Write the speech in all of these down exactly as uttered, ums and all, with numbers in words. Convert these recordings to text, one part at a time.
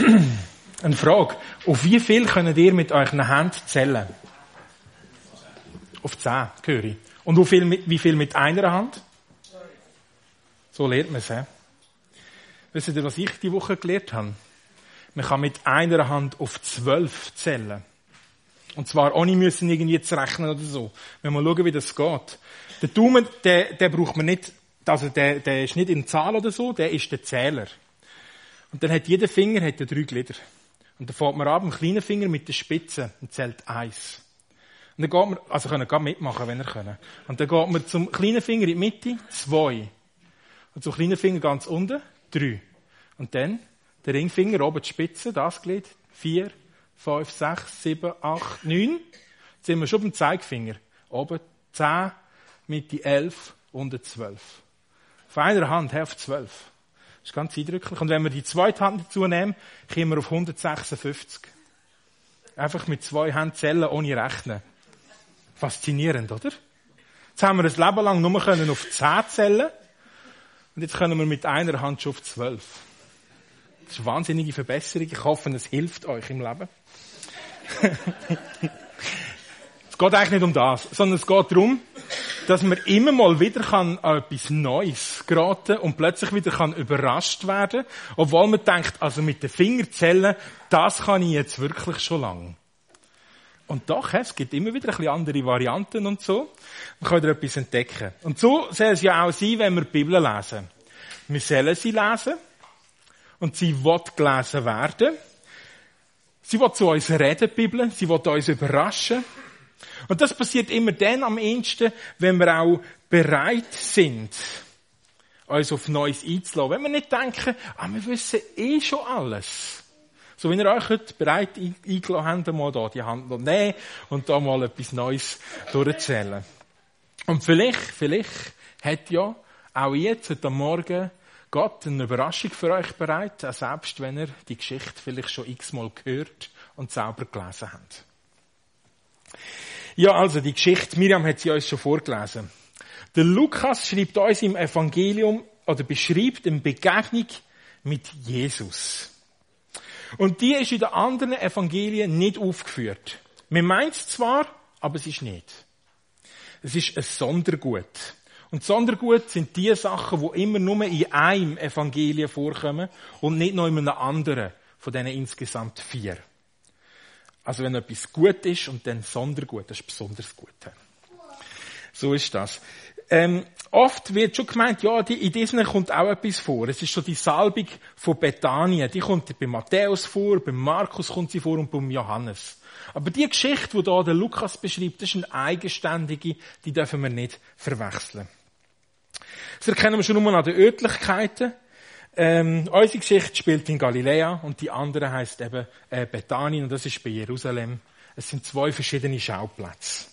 Eine Frage. Auf wie viel könnt ihr mit euren Händen zählen? Auf zehn, höre ich. Und wie viel mit, wie viel mit einer Hand? So lernt man es, he? Wisst ihr, was ich die Woche gelernt habe? Man kann mit einer Hand auf zwölf zählen. Und zwar ohne müssen irgendwie zu rechnen oder so. Wenn wir schauen, wie das geht. Der Daumen, der, der braucht man nicht, also der, der ist nicht in Zahl oder so, der ist der Zähler. Und dann hat jeder Finger hat drei Glieder. Und dann fährt man ab, mit dem kleinen Finger mit der Spitze und zählt eins. Und dann geht man, also können wir mitmachen, wenn ihr könnt. Und dann geht man zum kleinen Finger in die Mitte, zwei. Und zum kleinen Finger ganz unten, drei. Und dann der Ringfinger oben die Spitze, das Glied, vier, fünf, sechs, sieben, acht, neun. Jetzt sind wir schon beim Zeigefinger. Oben zehn, Mitte elf, unten zwölf. Auf einer Hand auf zwölf. Das ist ganz eindrücklich. Und wenn wir die zweite Hand dazu nehmen, kommen wir auf hundertsechsundfünfzig. Einfach mit zwei Händen zählen, ohne rechnen. Faszinierend, oder? Jetzt haben wir ein Leben lang nur können auf zehn zählen. Und jetzt können wir mit einer Hand schon auf zwölf. Das ist eine wahnsinnige Verbesserung. Ich hoffe, es hilft euch im Leben. Es geht eigentlich nicht um das, sondern es geht darum, dass man immer mal wieder an etwas Neues geraten und plötzlich wieder kann überrascht werden, obwohl man denkt, also mit den Fingerzellen, das kann ich jetzt wirklich schon lange. Und doch, es gibt immer wieder ein bisschen andere Varianten und so. Man kann wieder etwas entdecken. Und so soll es ja auch sein, wenn wir die Bibel lesen. Wir sollen sie lesen und sie will gelesen werden. Sie will zu uns reden, die Bibel. Sie will uns überraschen. Und das passiert immer dann am ehesten, wenn wir auch bereit sind, uns auf Neues einzulassen. Wenn wir nicht denken, ah, wir wissen eh schon alles. So wie ihr euch heute bereit eingelassen habt, mal da die Hand nehmen und da mal etwas Neues durchzählen. Und vielleicht, vielleicht hat ja auch jetzt, heute Morgen, Gott eine Überraschung für euch bereit, auch selbst wenn ihr die Geschichte vielleicht schon x-mal gehört und selber gelesen habt. Ja, also die Geschichte, Miriam hat sie uns schon vorgelesen. Der Lukas schreibt uns im Evangelium oder beschreibt eine Begegnung mit Jesus. Und die ist in den anderen Evangelien nicht aufgeführt. Man meint es zwar, aber es ist nicht. Es ist ein Sondergut. Und Sondergut sind die Sachen, die immer nur in einem Evangelium vorkommen und nicht noch in einem anderen von diesen insgesamt vier. Also wenn etwas gut ist und dann Sondergut, das ist besonders gut. So ist das. Ähm, oft wird schon gemeint, ja, die, in diesen kommt auch etwas vor. Es ist so die Salbung von Bethanien. Die kommt bei Matthäus vor, bei Markus kommt sie vor und beim Johannes. Aber die Geschichte, die da der Lukas beschreibt, das ist eine eigenständige, die dürfen wir nicht verwechseln. Das erkennen wir schon nur an den Örtlichkeiten. Ähm, unsere Geschichte spielt in Galiläa und die andere heisst eben äh, Bethanien und das ist bei Jerusalem. Es sind zwei verschiedene Schauplätze.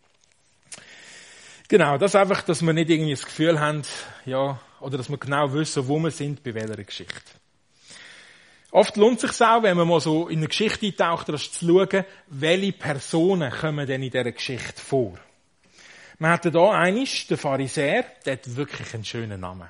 Genau, das einfach, dass wir nicht irgendwie das Gefühl haben, ja, oder dass wir genau wissen, wo wir sind, bei welcher Geschichte. Oft lohnt es sich auch, wenn man mal so in eine Geschichte eintaucht, das zu schauen, welche Personen kommen denn in dieser Geschichte vor. Wir hatten hier einen, den Pharisäer, der hat wirklich einen schönen Namen.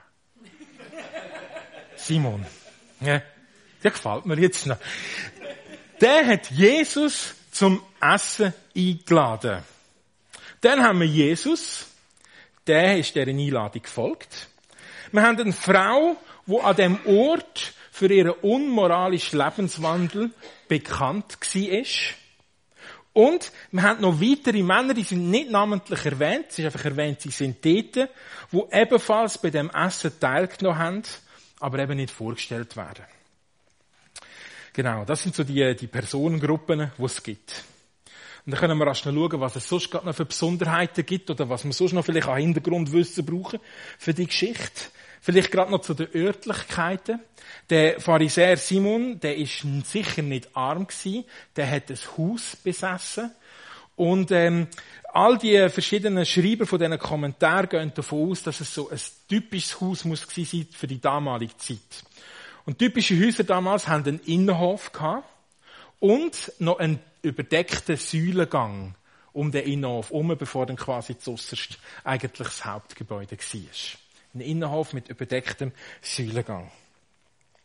Simon. Ja, der gefällt mir jetzt noch. Der hat Jesus zum Essen eingeladen. Dann haben wir Jesus, der ist dieser Einladung gefolgt. Wir haben eine Frau, die an dem Ort für ihren unmoralischen Lebenswandel bekannt war. Und wir haben noch weitere Männer, die sind nicht namentlich erwähnt, es ist einfach erwähnt, sie sind dort, die ebenfalls bei dem Essen teilgenommen haben, aber eben nicht vorgestellt werden. Genau, das sind so die, die Personengruppen, die es gibt. Und dann können wir erst noch schauen, was es sonst gerade noch für Besonderheiten gibt oder was wir sonst noch vielleicht an Hintergrundwissen brauchen für die Geschichte. Vielleicht gerade noch zu den Örtlichkeiten. Der Pharisäer Simon, der ist sicher nicht arm gewesen, der hat ein Haus besessen. Und ähm, all die verschiedenen Schreiber von diesen Kommentaren gehen davon aus, dass es so ein typisches Haus muss gewesen sein für die damalige Zeit. Und typische Häuser damals haben einen Innenhof gehabt und noch einen überdeckten Säulengang um den Innenhof herum, bevor dann quasi zuerst eigentlich das Hauptgebäude war. Ein Innenhof mit überdecktem Säulengang.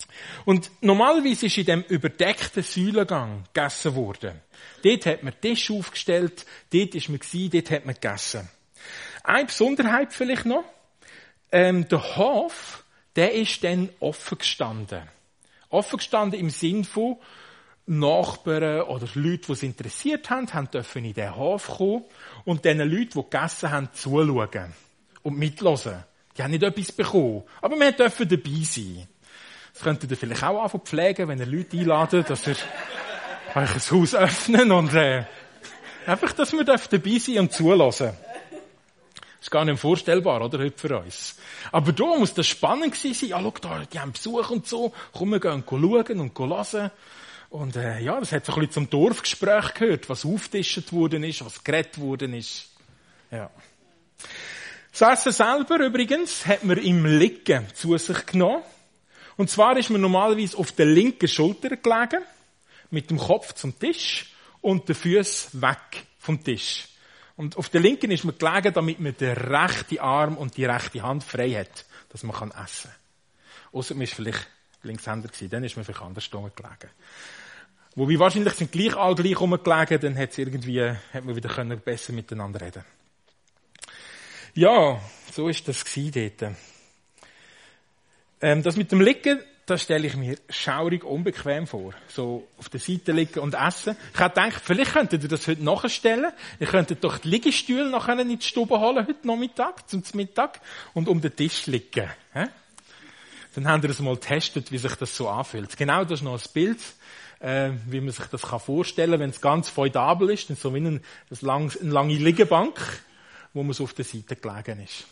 Und normalerweise ist in dem überdeckten Säulengang gegessen worden. Dort hat man Tisch aufgestellt, dort ist man gewesen, dort hat man gegessen. Eine Besonderheit vielleicht noch. Ähm, der Hof, der ist dann offen gestanden. Offen gestanden im Sinn von Nachbarn oder Leute, die es interessiert haben, haben dürfen in den Hof kommen und den Leuten, die gegessen haben, zuschauen und mithören. Die haben nicht etwas bekommen, aber wir dürfen dabei sein. Das könntet ihr vielleicht auch anfangen pflegen, wenn ihr Leute einladet, dass ihr euch ein Haus öffnen und äh, einfach, dass wir dabei sein und zulassen. Das ist gar nicht vorstellbar, oder, heute für uns. Aber da muss das spannend gewesen sein. Ja, schau da, die haben Besuch und so. Komm, wir gehen schauen und hören. Und äh, ja, das hat so ein bisschen zum Dorfgespräch gehört, was aufgetischt worden ist, was geredet worden ist. Ja. Das Essen selber übrigens hat man im Liegen zu sich genommen. Und zwar ist man normalerweise auf der linken Schulter gelegen, mit dem Kopf zum Tisch und den Füßen weg vom Tisch. Und auf der linken ist man gelegen, damit man den rechten Arm und die rechte Hand frei hat, dass man essen kann. Ausser man war vielleicht Linkshänder gewesen, dann ist man vielleicht anders gelegen. Wobei wahrscheinlich sind gleich alle gleich rumgelegen, dann hat es irgendwie, hat man wieder können besser miteinander reden. Ja, so ist das gewesen dort. Ähm, das mit dem Liegen, das stelle ich mir schaurig unbequem vor. So auf der Seite liegen und essen. Ich habe gedacht, vielleicht könntet ihr das heute nachstellen. Ihr könntet doch die Liegestühle nachher in die Stube holen, heute Nachmittag, zum Mittag, und um den Tisch liegen. He? Dann habt ihr es mal getestet, wie sich das so anfühlt. Genau, das ist noch ein Bild, äh, wie man sich das vorstellen kann, wenn es ganz feudabel ist, dann so wie ein, ein lang, eine lange Liegebank, wo man so auf der Seite gelegen ist.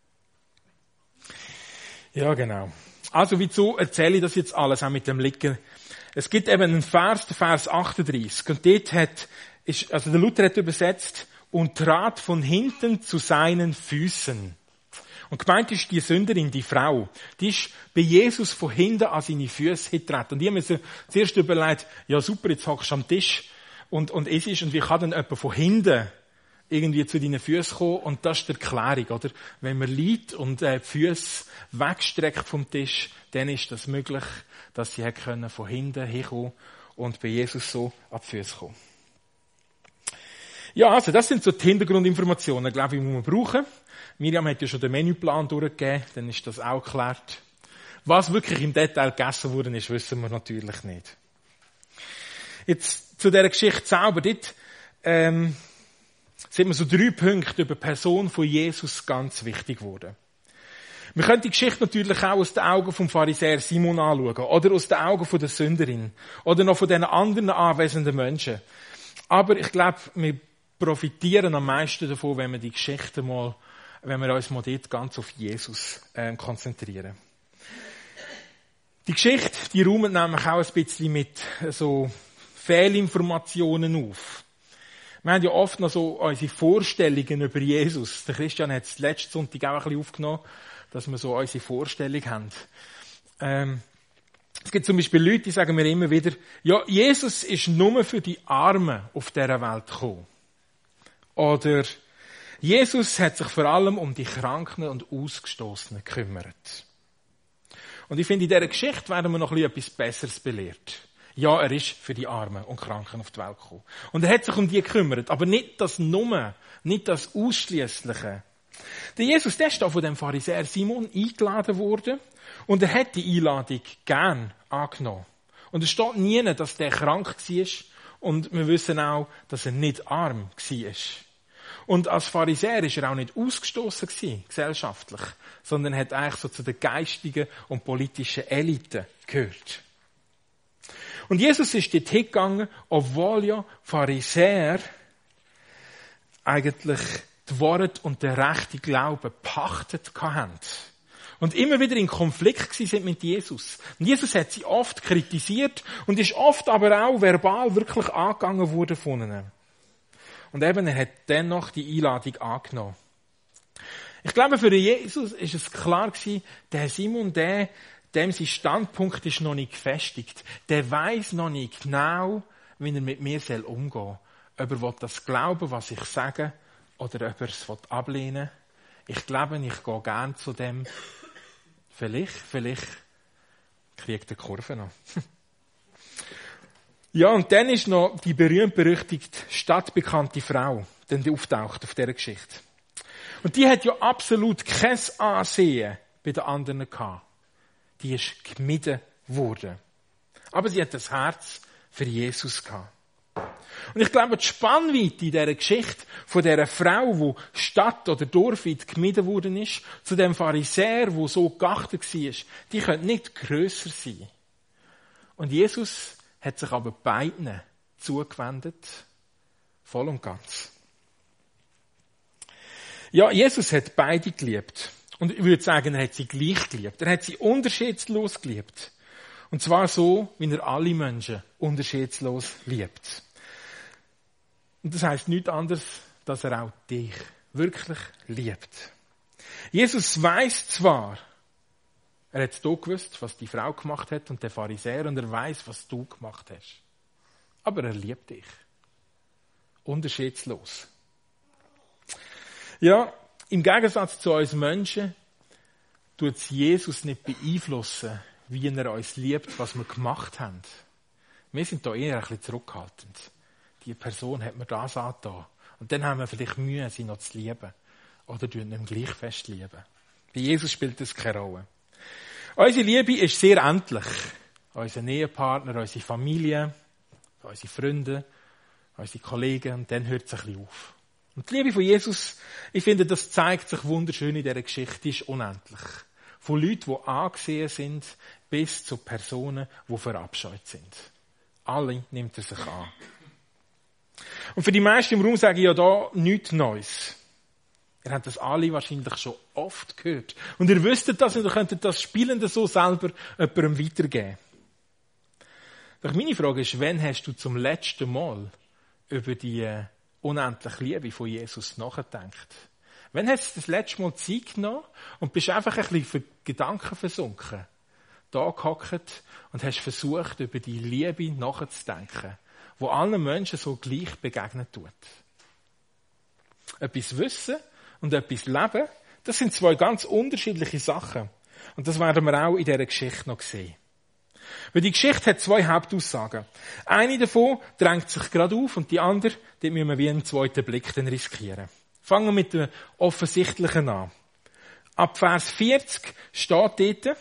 Ja, genau. Also, wieso erzähle ich das jetzt alles, auch mit dem Liegen? Es gibt eben einen Vers, der Vers achtunddreißig. Und dort hat, ist, also der Luther hat übersetzt, und trat von hinten zu seinen Füßen. Und gemeint ist die Sünderin, die Frau. Die ist bei Jesus von hinten an seine Füße getreten. Und ich habe mir so zuerst überlegt, ja super, jetzt hockst du am Tisch und, und es ist, und wie kann denn jemand von hinten irgendwie zu deinen Füßen kommen? Und das ist die Erklärung, oder? Wenn man liegt und äh, die Füße wegstreckt vom Tisch, dann ist das möglich, dass sie können von hinten herkommen und bei Jesus so an die Füße kommen. Ja, also das sind so die Hintergrundinformationen, glaube ich, die wir brauchen. Miriam hat ja schon den Menüplan durchgegeben, dann ist das auch geklärt. Was wirklich im Detail gegessen worden ist, wissen wir natürlich nicht. Jetzt zu dieser Geschichte selber, dort ähm, sind mir so drei Punkte über die Person von Jesus ganz wichtig geworden. Wir können die Geschichte natürlich auch aus den Augen vom Pharisäer Simon anschauen, oder aus den Augen von der Sünderin, oder noch von den anderen anwesenden Menschen. Aber ich glaube, wir profitieren am meisten davon, wenn wir die Geschichte mal, wenn wir uns mal dort ganz auf Jesus äh, konzentrieren. Die Geschichte, die räumt nämlich auch ein bisschen mit so Fehlinformationen auf. Wir haben ja oft noch so unsere Vorstellungen über Jesus. Der Christian hat es letzten Sonntag auch ein bisschen aufgenommen, dass wir so unsere Vorstellung haben. Ähm, es gibt zum Beispiel Leute, die sagen mir immer wieder, ja, Jesus ist nur für die Armen auf dieser Welt gekommen. Oder Jesus hat sich vor allem um die Kranken und Ausgestoßenen gekümmert. Und ich finde, in dieser Geschichte werden wir noch ein bisschen etwas Besseres belehrt. Ja, er ist für die Armen und Kranken auf die Welt gekommen. Und er hat sich um die gekümmert. Aber nicht das Nummer, nicht das Ausschliessliche. Der Jesus, der ist da von dem Pharisäer Simon eingeladen worden. Und er hat die Einladung gern angenommen. Und es steht nie, dass der krank war. Und wir wissen auch, dass er nicht arm war. Und als Pharisäer war er auch nicht ausgestoßen gewesen, gesellschaftlich, sondern hat eigentlich so zu den geistigen und politischen Eliten gehört. Und Jesus ist dort hingegangen, obwohl ja Pharisäer eigentlich die Wahrheit und den rechten Glauben pachtet hatten. Und immer wieder in Konflikt sind mit Jesus. Und Jesus hat sie oft kritisiert und ist oft aber auch verbal wirklich angegangen worden von ihnen. Und eben, er hat dennoch die Einladung angenommen. Ich glaube, für Jesus ist es klar gewesen, der Simon, der, dem sein Standpunkt ist noch nicht gefestigt. Der weiss noch nicht genau, wie er mit mir umgehen soll. Ob er das glauben, was ich sage, oder ob er es ablehnen will. Ich glaube, ich gehe gerne zu dem. Vielleicht, vielleicht Kriegt eine Kurve noch. Ja, und dann ist noch die berühmt-berüchtigte, stadtbekannte Frau, die auftaucht auf dieser Geschichte. Und die hat ja absolut kein Ansehen bei den anderen gehabt. Die ist gemieden worden. Aber sie hat das Herz für Jesus gehabt. Und ich glaube, die Spannweite in dieser Geschichte von dieser Frau, die Stadt- oder Dorfweit gemieden worden ist, zu dem Pharisäer, der so geachtet war, die könnte nicht grösser sein. Und Jesus hat sich aber beiden zugewendet, voll und ganz. Ja, Jesus hat beide geliebt. Und ich würde sagen, er hat sie gleich geliebt. Er hat sie unterschiedslos geliebt. Und zwar so, wie er alle Menschen unterschiedslos liebt. Und das heisst nichts anderes, dass er auch dich wirklich liebt. Jesus weiss zwar, er hat hier gewusst, was die Frau gemacht hat und der Pharisäer, und er weiss, was du gemacht hast. Aber er liebt dich. Unterschiedslos. Ja, im Gegensatz zu uns Menschen tut es Jesus nicht beeinflussen, wie er uns liebt, was wir gemacht haben. Wir sind da eher ein bisschen zurückhaltend. Die Person hat mir das angetan. Und dann haben wir vielleicht Mühe, sie noch zu lieben. Oder tun ihn gleich fest lieben. Bei Jesus spielt das keine Rolle. Unsere Liebe ist sehr endlich. Unser Ehepartner, unsere Familie, unsere Freunde, unsere Kollegen, und dann hört es ein bisschen auf. Und die Liebe von Jesus, ich finde, das zeigt sich wunderschön in dieser Geschichte, die ist unendlich. Von Leuten, die angesehen sind, bis zu Personen, die verabscheut sind. Alle nimmt er sich an. Und für die meisten im Raum sage ich ja da nichts Neues. Ihr habt das alle wahrscheinlich schon oft gehört. Und ihr wüsstet das und ihr könntet das Spielende so selber jemandem weitergeben. Doch meine Frage ist, wann hast du zum letzten Mal über die unendliche Liebe von Jesus nachgedacht? Wann hast du das letzte Mal Zeit genommen und bist einfach ein bisschen für Gedanken versunken? Da gehockt und hast versucht, über die Liebe nachzudenken, wo allen Menschen so gleich begegnet tut. Etwas wissen und etwas leben, das sind zwei ganz unterschiedliche Sachen. Und das werden wir auch in dieser Geschichte noch sehen. Weil die Geschichte hat zwei Hauptaussagen. Eine davon drängt sich gerade auf und die andere, die müssen wir wie einen zweiten Blick dann riskieren. Fangen wir mit dem Offensichtlichen an. Ab Vers vierzig steht dort,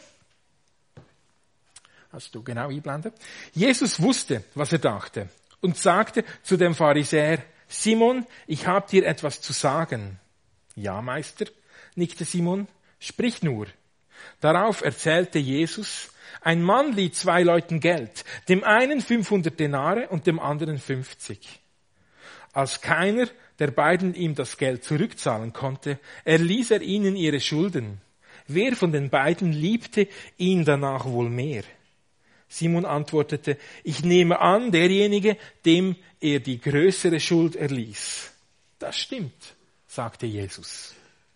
hast du genau einblenden, Jesus wusste, was er dachte und sagte zu dem Pharisäer, Simon, ich habe dir etwas zu sagen. Ja, Meister, nickte Simon, sprich nur. Darauf erzählte Jesus, ein Mann lieh zwei Leuten Geld, dem einen fünfhundert Denare und dem anderen fünfzig. Als keiner der beiden ihm das Geld zurückzahlen konnte, erließ er ihnen ihre Schulden. Wer von den beiden liebte ihn danach wohl mehr? Simon antwortete, ich nehme an, derjenige, dem er die größere Schuld erließ. Das stimmt, sagte Jesus.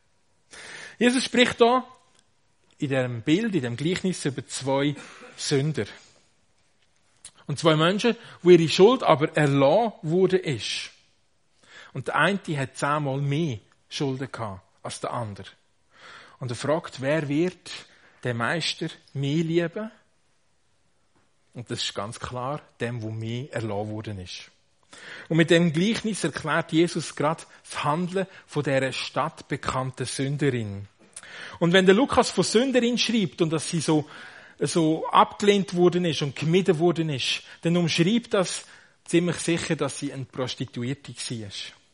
Jesus spricht da in dem Bild, in dem Gleichnis über zwei Sünder. Und zwei Menschen, wo ihre Schuld aber erlassen wurde ist. Und der eine hat zehnmal mehr Schulden gehabt als der andere. Und er fragt, wer wird den Meister mehr lieben? Und das ist ganz klar, dem, wo mehr erlassen worden ist. Und mit dem Gleichnis erklärt Jesus gerade das Handeln von dieser stadtbekannten Sünderin. Und wenn der Lukas von Sünderin schreibt und dass sie so, so abgelehnt worden ist und gemieden worden ist, dann umschreibt das ziemlich sicher, dass sie eine Prostituierte war.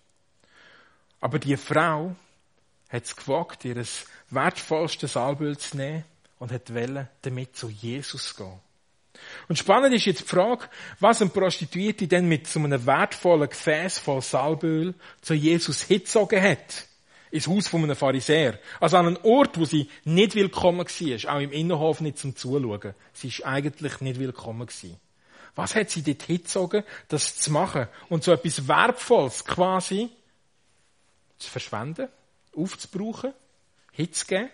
Aber die Frau hat es gewagt, ihr wertvollstes Salböl zu nehmen und hat wollen, damit zu Jesus gehen. Und spannend ist jetzt die Frage, was eine Prostituierte denn mit so einem wertvollen Gefäß voll Salböl zu Jesus hingezogen hat. Ins Haus von einem Pharisäer. Also an einen Ort, wo sie nicht willkommen war. Auch im Innenhof nicht zum Zuschauen. Sie ist eigentlich nicht willkommen gewesen. Was hat sie dort hingezogen, das zu machen? Und so etwas Wertvolles quasi zu verschwenden, aufzubrauchen, hinzugeben.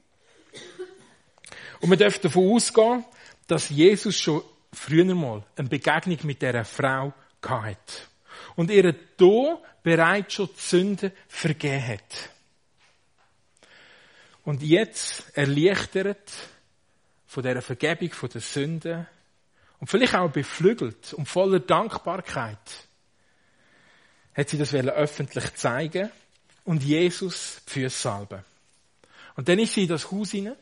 Und wir dürfen davon ausgehen, dass Jesus schon früher mal eine Begegnung mit dieser Frau hatte. Und ihr da bereits schon die Sünde vergeben hat. Und jetzt, erleichtert von dieser Vergebung, von der Sünden und vielleicht auch beflügelt und voller Dankbarkeit hat sie das öffentlich zeigen und Jesus die Füße salben. Und dann ist sie in das Haus hinein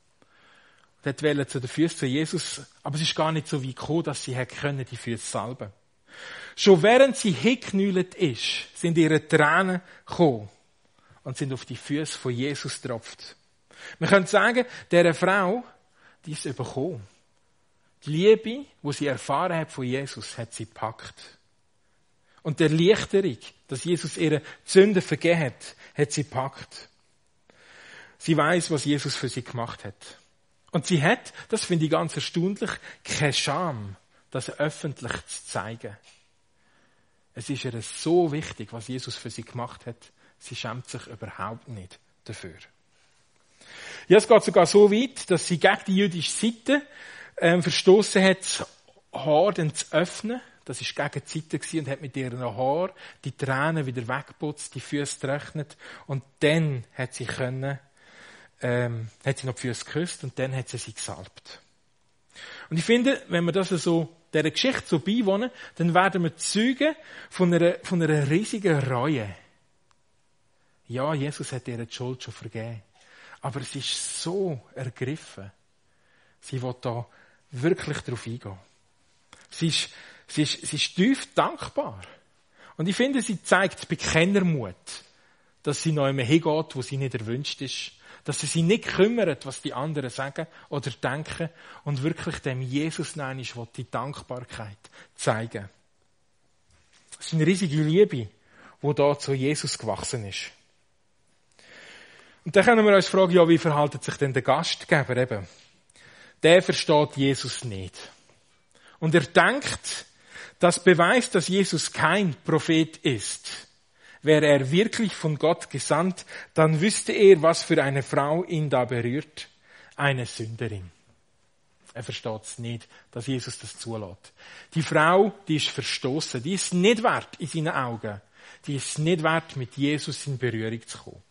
und wollte zu den Füßen zu Jesus, aber es ist gar nicht so weit gekommen, dass sie können, die Füße salben. Schon während sie hingeknüllt ist, sind ihre Tränen gekommen und sind auf die Füße von Jesus getropft. Man könnte sagen, dieser Frau, die ist überkommen. Die Liebe, die sie erfahren hat von Jesus, hat sie gepackt. Und die Erleichterung, dass Jesus ihre Sünden vergeben hat, hat sie gepackt. Sie weiß, was Jesus für sie gemacht hat. Und sie hat, das finde ich ganz erstaunlich, keine Scham, das öffentlich zu zeigen. Es ist ihr so wichtig, was Jesus für sie gemacht hat. Sie schämt sich überhaupt nicht dafür. Ja, es geht sogar so weit, dass sie gegen die jüdische Seite ähm, verstoßen hat, das Haar dann zu öffnen. Das war gegen die Seite gewesen und hat mit ihren Haaren die Tränen wieder weggeputzt, die Füße getrocknet. Und dann hat sie können, ähm, hat sie noch die Füße geküsst und dann hat sie sie gesalbt. Und ich finde, wenn wir das so, dieser Geschichte so beiwohnen, dann werden wir Zeugen von einer, von einer riesigen Reue. Ja, Jesus hat ihr die Schuld schon vergeben. Aber es ist so ergriffen. Sie will da wirklich drauf eingehen. Sie ist, sie ist, sie ist tief dankbar. Und ich finde, sie zeigt Bekennermut, dass sie noch einmal hingeht, wo sie nicht erwünscht ist. Dass sie sich nicht kümmert, was die anderen sagen oder denken und wirklich dem Jesus nein ist, will die Dankbarkeit zeigen. Das ist eine riesige Liebe, die da zu Jesus gewachsen ist. Und dann können wir uns fragen, ja, wie verhält sich denn der Gastgeber eben? Der versteht Jesus nicht. Und er denkt, das beweist, dass Jesus kein Prophet ist. Wäre er wirklich von Gott gesandt, dann wüsste er, was für eine Frau ihn da berührt. Eine Sünderin. Er versteht es nicht, dass Jesus das zulässt. Die Frau, die ist verstoßen, die ist nicht wert in seinen Augen. Die ist nicht wert, mit Jesus in Berührung zu kommen.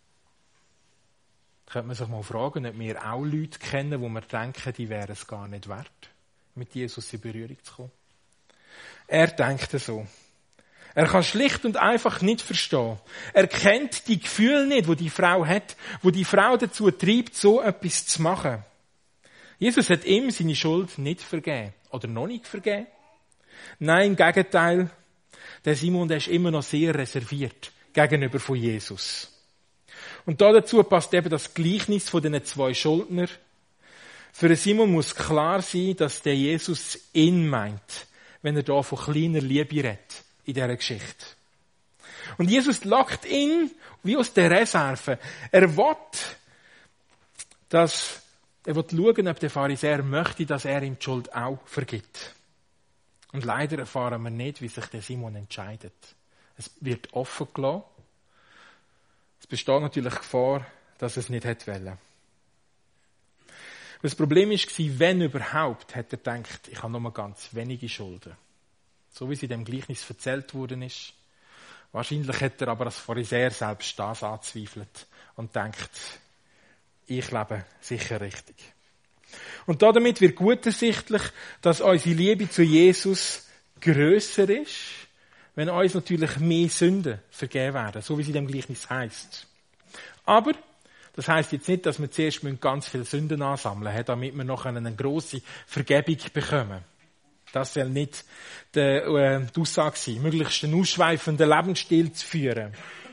Da könnte man sich mal fragen, ob wir auch Leute kennen, wo wir denken, die wären es gar nicht wert, mit Jesus in Berührung zu kommen. Er denkt so. Er kann schlicht und einfach nicht verstehen. Er kennt die Gefühle nicht, wo die Frau hat, wo die Frau dazu treibt, so etwas zu machen. Jesus hat ihm seine Schuld nicht vergeben. Oder noch nicht vergeben. Nein, im Gegenteil. Der Simon, der ist immer noch sehr reserviert gegenüber von Jesus. Und da dazu passt eben das Gleichnis von den zwei Schuldnern. Für Simon muss klar sein, dass der Jesus ihn meint, wenn er da von kleiner Liebe redet. In dieser Geschichte. Und Jesus lockt ihn wie aus der Reserve. Er will, dass, er will schauen, ob der Pharisäer möchte, dass er ihm die Schuld auch vergibt. Und leider erfahren wir nicht, wie sich der Simon entscheidet. Es wird offen gelassen. Es besteht natürlich Gefahr, dass er es nicht hätte wollen. Das Problem war, wenn überhaupt, hat er gedacht, ich habe nur mal ganz wenige Schulden. So wie es in dem Gleichnis erzählt worden ist. Wahrscheinlich hat er aber als Pharisäer selbst das anzweifelt und denkt, ich lebe sicher richtig. Und damit wird gut ersichtlich, dass unsere Liebe zu Jesus grösser ist, wenn uns natürlich mehr Sünden vergeben werden, so wie es in dem Gleichnis heisst. Aber das heisst jetzt nicht, dass wir zuerst ganz viele Sünden ansammeln müssen, damit wir noch eine grosse Vergebung bekommen. Das soll nicht die, äh, die Aussage sein, möglichst einen ausschweifenden Lebensstil zu führen.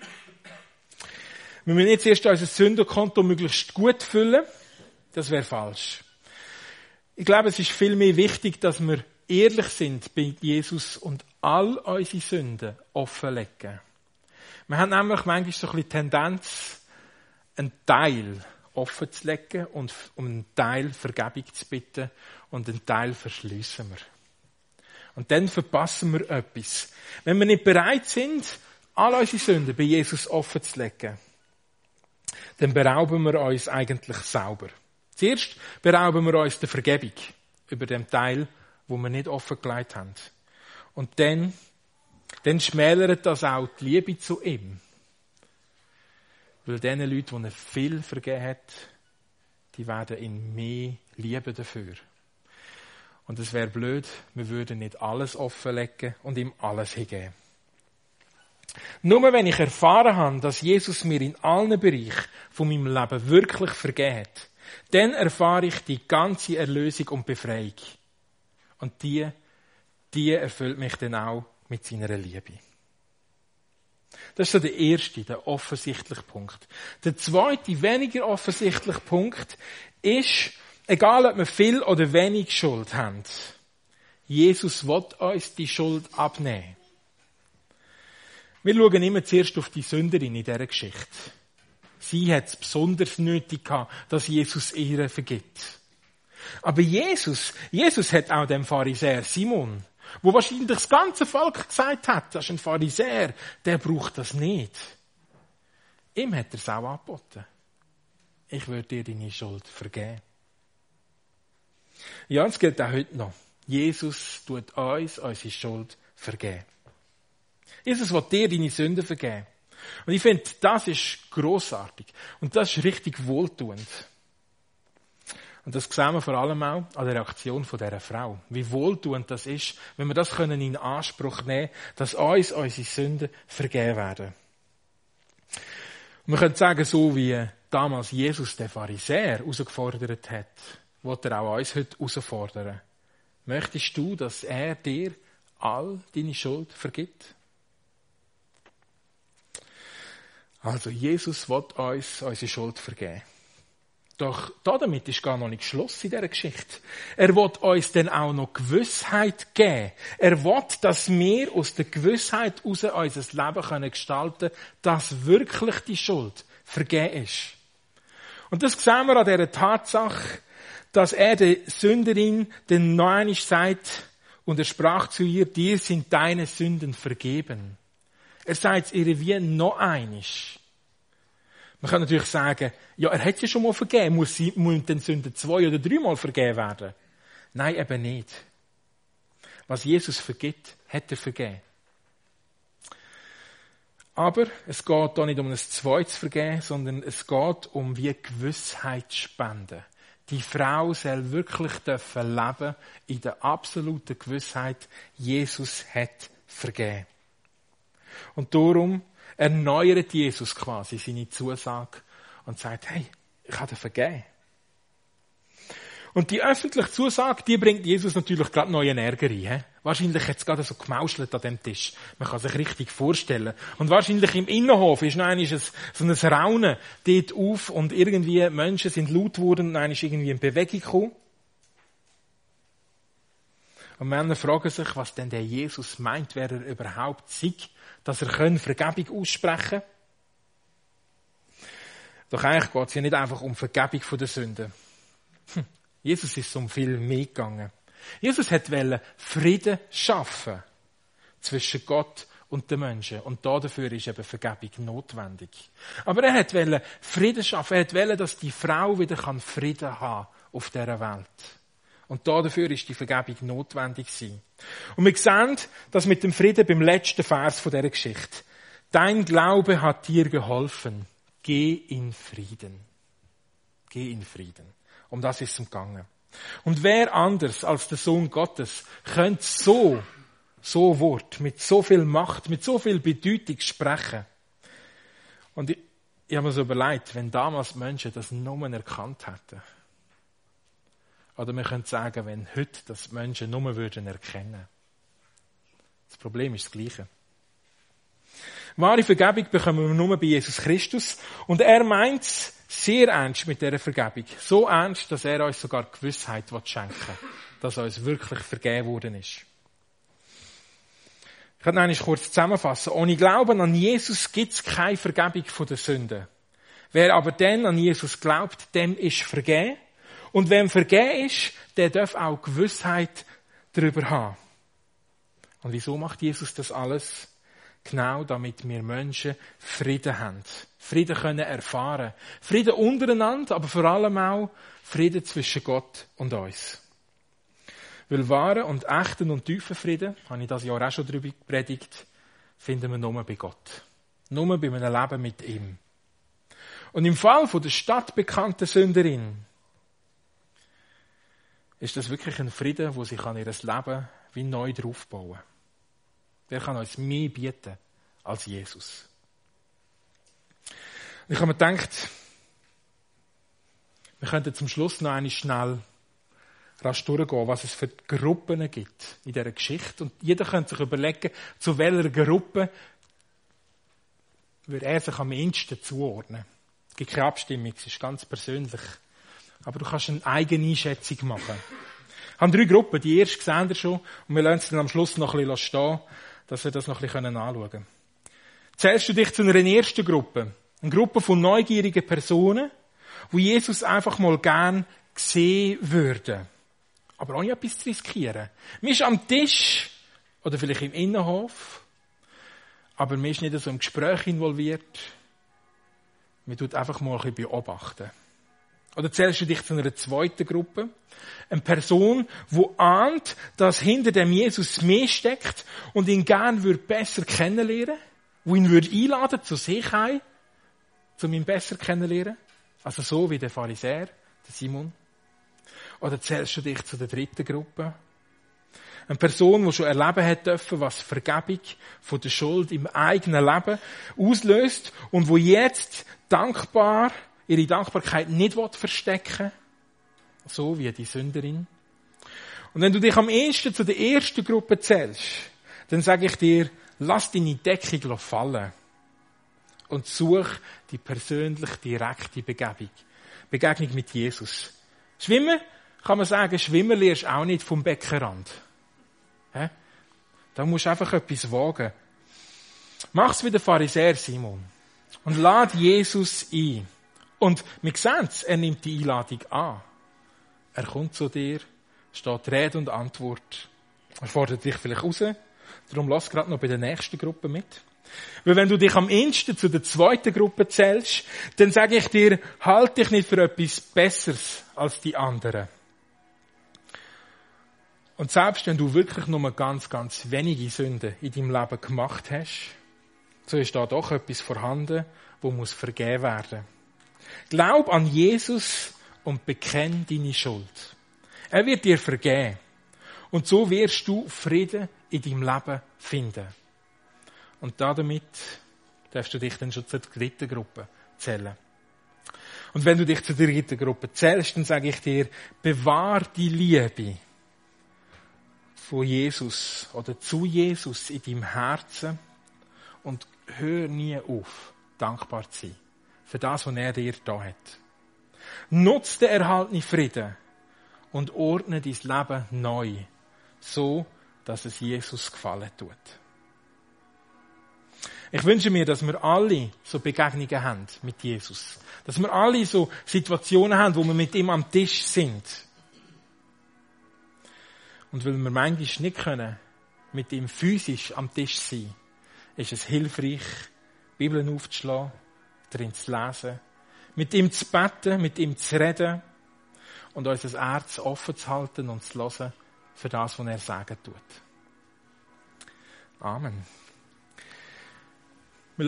Wir müssen jetzt erst unser Sündenkonto möglichst gut füllen. Das wäre falsch. Ich glaube, es ist vielmehr wichtig, dass wir ehrlich sind bei Jesus und all unsere Sünden offenlegen. Wir haben nämlich manchmal so ein bisschen Tendenz, einen Teil offen zu legen und um einen Teil Vergebung zu bitten und einen Teil verschliessen wir. Und dann verpassen wir etwas. Wenn wir nicht bereit sind, all unsere Sünden bei Jesus offen zu legen, dann berauben wir uns eigentlich sauber. Zuerst berauben wir uns der Vergebung über den Teil, wo wir nicht offengelegt haben. Und dann, dann schmälert das auch die Liebe zu ihm. Weil den Leuten, die er viel vergeben hat, die werden ihn mehr lieben dafür. Und es wäre blöd, wir würden nicht alles offenlegen und ihm alles hingeben. Nur wenn ich erfahren habe, dass Jesus mir in allen Bereichen von meinem Leben wirklich vergeben hat, dann erfahre ich die ganze Erlösung und Befreiung. Und die, die erfüllt mich dann auch mit seiner Liebe. Das ist so der erste, der offensichtliche Punkt. Der zweite, weniger offensichtliche Punkt ist, egal ob wir viel oder wenig Schuld haben, Jesus will uns die Schuld abnehmen. Wir schauen immer zuerst auf die Sünderin in dieser Geschichte. Sie hat es besonders nötig gehabt, dass Jesus ihr vergibt. Aber Jesus, Jesus hat auch dem Pharisäer Simon, wo wahrscheinlich das ganze Volk gesagt hat, das ist ein Pharisäer, der braucht das nicht. Ihm hat er es auch angeboten. Ich würde dir deine Schuld vergeben. Ja, es gilt auch heute noch. Jesus tut uns unsere Schuld vergeben. Jesus will dir deine Sünden vergeben. Und ich finde, das ist grossartig. Und das ist richtig wohltuend. Und das sehen wir vor allem auch an der Reaktion von dieser Frau. Wie wohltuend das ist, wenn wir das können in Anspruch nehmen können, dass uns unsere Sünden vergeben werden. Und wir können sagen, so wie damals Jesus den Pharisäer herausgefordert hat, will er auch uns heute herausfordern. Möchtest du, dass er dir all deine Schuld vergibt? Also, Jesus will uns unsere Schuld vergeben. Doch damit ist gar noch nicht Schluss in dieser Geschichte. Er will uns dann auch noch Gewissheit geben. Er will, dass wir aus der Gewissheit heraus unser Leben können gestalten können, dass wirklich die Schuld vergeben ist. Und das sehen wir an dieser Tatsache, dass er der Sünderin dann noch einmal sagt, und er sprach zu ihr, dir sind deine Sünden vergeben. Er sagt es ihr wie noch einmal. Man kann natürlich sagen, ja, er hat sie schon mal vergeben, muss sie, muss den Sünden zwei oder dreimal vergeben werden? Nein, eben nicht. Was Jesus vergibt, hat er vergeben. Aber es geht hier nicht um ein zweites Vergehen, sondern es geht um wie Gewissheit spenden. Die Frau soll wirklich dürfen leben in der absoluten Gewissheit, Jesus hat vergeben. Und darum erneuert Jesus quasi seine Zusage und sagt, hey, ich habe dir vergeben. Und die öffentliche Zusage, die bringt Jesus natürlich gerade neuen Ärger rein. He? Wahrscheinlich hat es gerade so gemauschelt an dem Tisch. Man kann sich richtig vorstellen. Und wahrscheinlich im Innenhof ist noch einmal so ein Raunen dort auf und irgendwie Menschen sind laut geworden und einmal ist irgendwie in Bewegung gekommen. Und Männer fragen sich, was denn der Jesus meint, wer er überhaupt sei, dass er Vergebung aussprechen kann. Doch eigentlich geht es ja nicht einfach um Vergebung der Sünden. Hm. Jesus ist um viel mehr gegangen. Jesus wollte Frieden schaffen zwischen Gott und den Menschen. Und dafür ist eben Vergebung notwendig. Aber er wollte Frieden schaffen. Er wollte, dass die Frau wieder Frieden haben auf dieser Welt. Und dafür ist die Vergebung notwendig gewesen. Und wir sehen das mit dem Frieden beim letzten Vers von dieser Geschichte. Dein Glaube hat dir geholfen. Geh in Frieden. Geh in Frieden. Um das ist es gegangen. Und wer anders als der Sohn Gottes könnte so, so Wort, mit so viel Macht, mit so viel Bedeutung sprechen? Und ich, ich habe mir so überlegt, wenn damals Menschen das nur erkannt hätten. Oder wir können sagen, wenn heute das Menschen nur würden erkennen. Das Problem ist das Gleiche. Wahre Vergebung bekommen wir nur bei Jesus Christus. Und er meint es sehr ernst mit dieser Vergebung. So ernst, dass er uns sogar Gewissheit schenken will, dass uns wirklich vergeben worden ist. Ich kann noch kurz zusammenfassen. Ohne Glauben an Jesus gibt es keine Vergebung der Sünden. Wer aber dann an Jesus glaubt, dem ist vergeben. Und wem vergeben ist, der darf auch Gewissheit darüber haben. Und wieso macht Jesus das alles? Genau, damit wir Menschen Frieden haben. Frieden können erfahren. Frieden untereinander, aber vor allem auch Frieden zwischen Gott und uns. Weil wahren und echten und tiefen Frieden, habe ich das Jahr auch schon darüber gepredigt, finden wir nur bei Gott. Nur bei einem Leben mit ihm. Und im Fall von der stadtbekannten Sünderin ist das wirklich ein Frieden, wo sich an ihr Leben wie neu draufbauen kann. Der kann uns mehr bieten als Jesus. Und ich habe mir gedacht, wir könnten zum Schluss noch einmal schnell rasch durchgehen, was es für Gruppen gibt in dieser Geschichte. Und jeder könnte sich überlegen, zu welcher Gruppe würde er sich am ehesten zuordnen. Es gibt keine Abstimmung, es ist ganz persönlich. Aber du kannst eine eigene Einschätzung machen. Wir haben drei Gruppen, die erste sehen wir schon, und wir lassen sie dann am Schluss noch ein bisschen stehen, dass wir das noch ein bisschen anschauen können. Zählst du dich zu einer ersten Gruppe? Eine Gruppe von neugierigen Personen, wo Jesus einfach mal gern sehen würde. Aber ohne etwas zu riskieren. Man ist am Tisch, oder vielleicht im Innenhof, aber man ist nicht so im Gespräch involviert. Man tut einfach mal ein bisschen beobachten. Oder zählst du dich zu einer zweiten Gruppe? Eine Person, die ahnt, dass hinter dem Jesus mehr steckt und ihn gern würde besser kennenlernen, wo ihn würde einladen zu sich heim, um ihn besser kennenlernen. Also so wie der Pharisäer, der Simon. Oder zählst du dich zu der dritten Gruppe? Eine Person, die schon erleben hat dürfen, was Vergebung von der Schuld im eigenen Leben auslöst und wo jetzt dankbar, ihre Dankbarkeit nicht verstecken will, so wie die Sünderin. Und wenn du dich am ehesten zu der ersten Gruppe zählst, dann sage ich dir, lass deine Deckung fallen und such die persönlich direkte Begebung. Begegnung mit Jesus. Schwimmen, kann man sagen, Schwimmen lernst du auch nicht vom Beckenrand. He? Da musst du einfach etwas wagen. Mach's wie der Pharisäer Simon. Und lad Jesus ein. Und wir sehen es, er nimmt die Einladung an. Er kommt zu dir, steht Rede und Antwort. Er fordert dich vielleicht raus. Darum lass gerade noch bei der nächsten Gruppe mit. Weil wenn du dich am ehesten zu der zweiten Gruppe zählst, dann sage ich dir, halt dich nicht für etwas Besseres als die anderen. Und selbst wenn du wirklich nur ganz, ganz wenige Sünden in deinem Leben gemacht hast, so ist da doch etwas vorhanden, wo muss vergeben werden. Glaub an Jesus und bekenn deine Schuld. Er wird dir vergeben. Und so wirst du Frieden in deinem Leben finden. Und damit darfst du dich dann schon zur dritten Gruppe zählen. Und wenn du dich zur dritten Gruppe zählst, dann sage ich dir, bewahr die Liebe von Jesus oder zu Jesus in deinem Herzen und hör nie auf, dankbar zu sein für das, was er dir da hat. Nutz den erhaltenen Frieden und ordne dein Leben neu, so, dass es Jesus gefallen tut. Ich wünsche mir, dass wir alle so Begegnungen haben mit Jesus. Dass wir alle so Situationen haben, wo wir mit ihm am Tisch sind. Und weil wir manchmal nicht können, mit ihm physisch am Tisch sein, ist es hilfreich, Bibeln aufzuschlagen, darin zu lesen, mit ihm zu beten, mit ihm zu reden und unser Herz offen zu halten und zu hören für das, was er sagen tut. Amen.